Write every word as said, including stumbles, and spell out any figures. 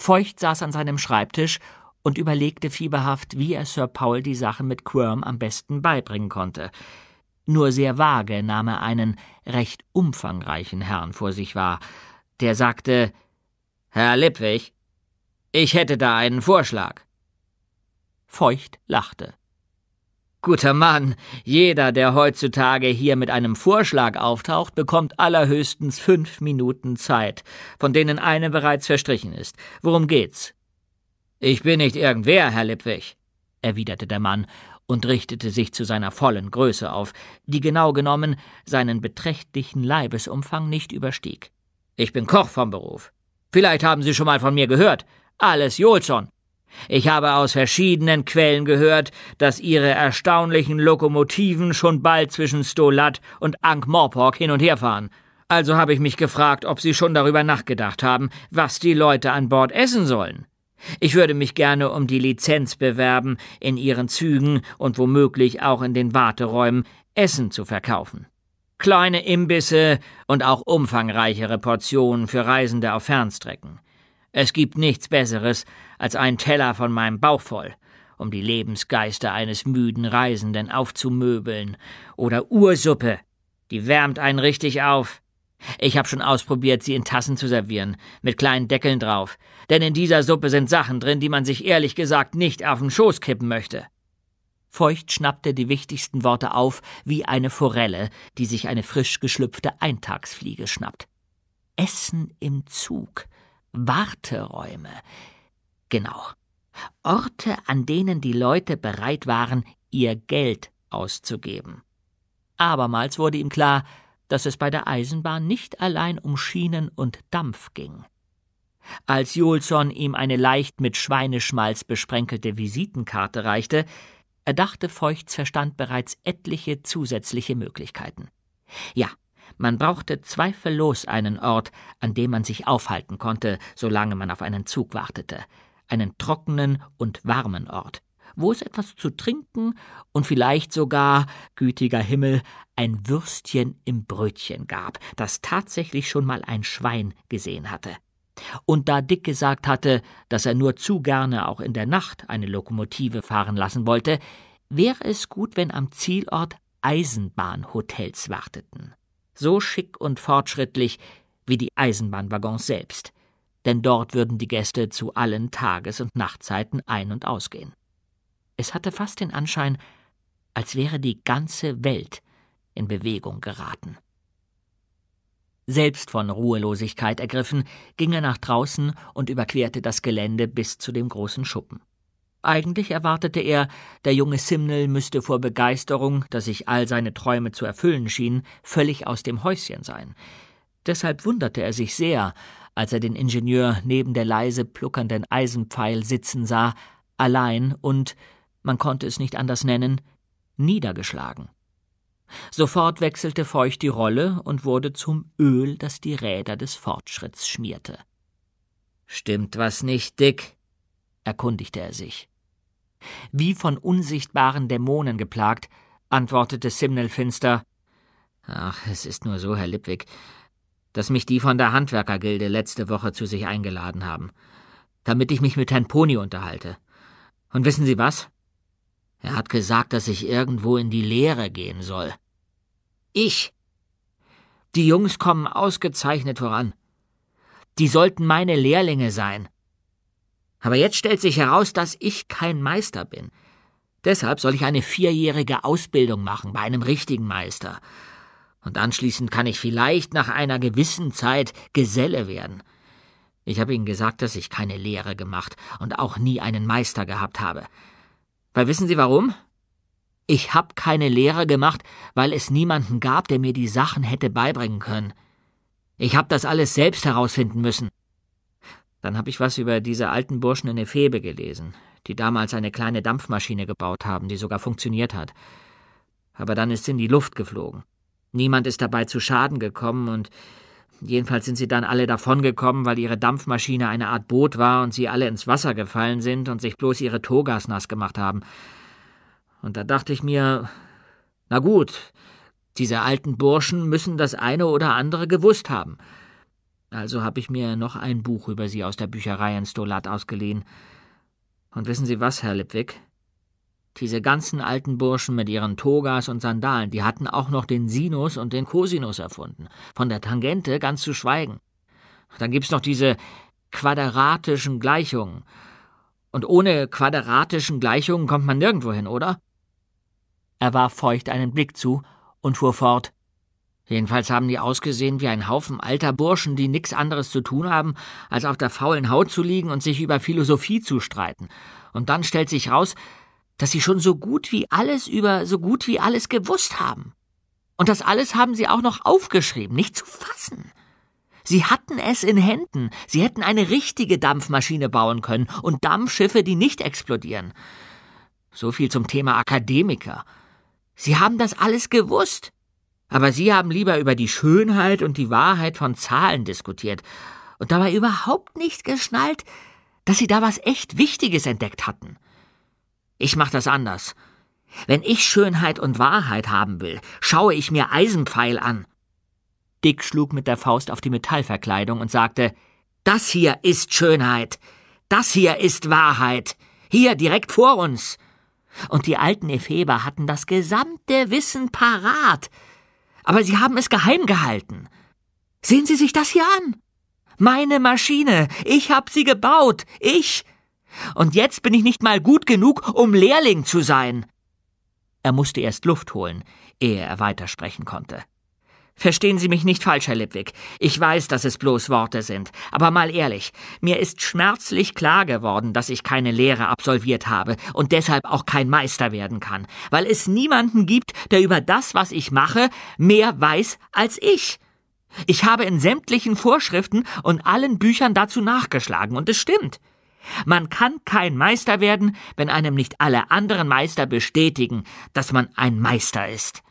Feucht saß an seinem Schreibtisch und überlegte fieberhaft, wie er Sir Paul die Sache mit Quirm am besten beibringen konnte. Nur sehr vage nahm er einen recht umfangreichen Herrn vor sich wahr. Der sagte: »Herr Lipwig, ich hätte da einen Vorschlag.« Feucht lachte. »Guter Mann, jeder, der heutzutage hier mit einem Vorschlag auftaucht, bekommt allerhöchstens fünf Minuten Zeit, von denen eine bereits verstrichen ist. Worum geht's?« »Ich bin nicht irgendwer, Herr Lipwig«, erwiderte der Mann und richtete sich zu seiner vollen Größe auf, die genau genommen seinen beträchtlichen Leibesumfang nicht überstieg. »Ich bin Koch vom Beruf. Vielleicht haben Sie schon mal von mir gehört. Alles Jolson. Ich habe aus verschiedenen Quellen gehört, dass Ihre erstaunlichen Lokomotiven schon bald zwischen Stolat und Ankh-Morpork hin und her fahren. Also habe ich mich gefragt, ob Sie schon darüber nachgedacht haben, was die Leute an Bord essen sollen. Ich würde mich gerne um die Lizenz bewerben, in Ihren Zügen und womöglich auch in den Warteräumen Essen zu verkaufen. Kleine Imbisse und auch umfangreichere Portionen für Reisende auf Fernstrecken. Es gibt nichts Besseres als einen Teller von meinem Bauch voll, um die Lebensgeister eines müden Reisenden aufzumöbeln. Oder Ursuppe, die wärmt einen richtig auf. Ich habe schon ausprobiert, sie in Tassen zu servieren, mit kleinen Deckeln drauf. Denn in dieser Suppe sind Sachen drin, die man sich ehrlich gesagt nicht auf den Schoß kippen möchte.« Feucht schnappte die wichtigsten Worte auf wie eine Forelle, die sich eine frisch geschlüpfte Eintagsfliege schnappt. Essen im Zug, Warteräume. Genau. Orte, an denen die Leute bereit waren, ihr Geld auszugeben. Abermals wurde ihm klar, dass es bei der Eisenbahn nicht allein um Schienen und Dampf ging. Als Jolson ihm eine leicht mit Schweineschmalz besprenkelte Visitenkarte reichte, erdachte Feuchts Verstand bereits etliche zusätzliche Möglichkeiten. Ja, man brauchte zweifellos einen Ort, an dem man sich aufhalten konnte, solange man auf einen Zug wartete. Einen trockenen und warmen Ort, wo es etwas zu trinken und vielleicht sogar, gütiger Himmel, ein Würstchen im Brötchen gab, das tatsächlich schon mal ein Schwein gesehen hatte. Und da Dick gesagt hatte, dass er nur zu gerne auch in der Nacht eine Lokomotive fahren lassen wollte, wäre es gut, wenn am Zielort Eisenbahnhotels warteten. So schick und fortschrittlich wie die Eisenbahnwaggons selbst. Denn dort würden die Gäste zu allen Tages- und Nachtzeiten ein- und ausgehen. Es hatte fast den Anschein, als wäre die ganze Welt in Bewegung geraten. Selbst von Ruhelosigkeit ergriffen, ging er nach draußen und überquerte das Gelände bis zu dem großen Schuppen. Eigentlich erwartete er, der junge Simnel müsste vor Begeisterung, dass sich all seine Träume zu erfüllen schienen, völlig aus dem Häuschen sein. Deshalb wunderte er sich sehr, als er den Ingenieur neben der leise pluckernden Eisenpfeil sitzen sah, allein und, man konnte es nicht anders nennen, niedergeschlagen. Sofort wechselte Feucht die Rolle und wurde zum Öl, das die Räder des Fortschritts schmierte. »Stimmt was nicht, Dick?« erkundigte er sich. Wie von unsichtbaren Dämonen geplagt, antwortete Simnel finster: »Ach, es ist nur so, Herr Lipwig, dass mich die von der Handwerkergilde letzte Woche zu sich eingeladen haben, damit ich mich mit Herrn Pony unterhalte. Und wissen Sie was? Er hat gesagt, dass ich irgendwo in die Lehre gehen soll. Ich? Die Jungs kommen ausgezeichnet voran. Die sollten meine Lehrlinge sein. Aber jetzt stellt sich heraus, dass ich kein Meister bin. Deshalb soll ich eine vierjährige Ausbildung machen bei einem richtigen Meister. Und anschließend kann ich vielleicht nach einer gewissen Zeit Geselle werden. Ich habe ihnen gesagt, dass ich keine Lehre gemacht und auch nie einen Meister gehabt habe. Weil wissen Sie warum? Ich habe keine Lehre gemacht, weil es niemanden gab, der mir die Sachen hätte beibringen können. Ich habe das alles selbst herausfinden müssen. Dann habe ich was über diese alten Burschen in Ephebe gelesen, die damals eine kleine Dampfmaschine gebaut haben, die sogar funktioniert hat. Aber dann ist sie in die Luft geflogen. Niemand ist dabei zu Schaden gekommen und jedenfalls sind sie dann alle davongekommen, weil ihre Dampfmaschine eine Art Boot war und sie alle ins Wasser gefallen sind und sich bloß ihre Togas nass gemacht haben. Und da dachte ich mir, na gut, diese alten Burschen müssen das eine oder andere gewusst haben. Also habe ich mir noch ein Buch über sie aus der Bücherei in Stolat ausgeliehen. Und wissen Sie was, Herr Lipwig? Diese ganzen alten Burschen mit ihren Togas und Sandalen, die hatten auch noch den Sinus und den Cosinus erfunden. Von der Tangente ganz zu schweigen. Dann gibt's noch diese quadratischen Gleichungen. Und ohne quadratischen Gleichungen kommt man nirgendwo hin, oder? Er warf feucht einen Blick zu und fuhr fort. Jedenfalls haben die ausgesehen wie ein Haufen alter Burschen, die nichts anderes zu tun haben, als auf der faulen Haut zu liegen und sich über Philosophie zu streiten. Und dann stellt sich raus, dass sie schon so gut wie alles über so gut wie alles gewusst haben. Und das alles haben sie auch noch aufgeschrieben, nicht zu fassen. Sie hatten es in Händen, sie hätten eine richtige Dampfmaschine bauen können und Dampfschiffe, die nicht explodieren. So viel zum Thema Akademiker. Sie haben das alles gewusst. Aber Sie haben lieber über die Schönheit und die Wahrheit von Zahlen diskutiert und dabei überhaupt nicht geschnallt, dass Sie da was echt Wichtiges entdeckt hatten. Ich mach das anders. Wenn ich Schönheit und Wahrheit haben will, schaue ich mir Eisenpfeil an. Dick schlug mit der Faust auf die Metallverkleidung und sagte, das hier ist Schönheit, das hier ist Wahrheit, hier direkt vor uns. Und die alten Epheber hatten das gesamte Wissen parat. Aber sie haben es geheim gehalten. Sehen Sie sich das hier an. Meine Maschine, ich hab sie gebaut, ich. Und jetzt bin ich nicht mal gut genug, um Lehrling zu sein. Er musste erst Luft holen, ehe er weitersprechen konnte. Verstehen Sie mich nicht falsch, Herr Lipwig. Ich weiß, dass es bloß Worte sind. Aber mal ehrlich, mir ist schmerzlich klar geworden, dass ich keine Lehre absolviert habe und deshalb auch kein Meister werden kann, weil es niemanden gibt, der über das, was ich mache, mehr weiß als ich. Ich habe in sämtlichen Vorschriften und allen Büchern dazu nachgeschlagen, und es stimmt. Man kann kein Meister werden, wenn einem nicht alle anderen Meister bestätigen, dass man ein Meister ist.